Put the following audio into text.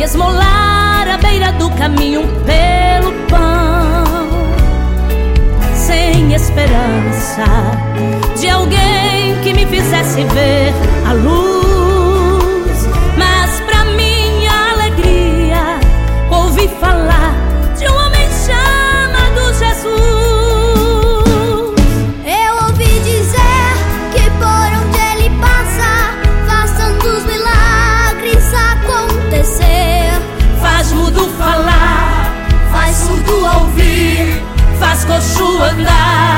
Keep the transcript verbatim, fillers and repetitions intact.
esmolar à beira do caminho pelo pão, sem esperança de alguém que me fizesse ver a luz. Mas pra minha alegria ouvi falar de um homem chamado Jesus. Eu ouvi dizer que por onde ele passa faz tantos milagres acontecer. Faz mudo falar, Faz surdo ouvir, faz coxo andar.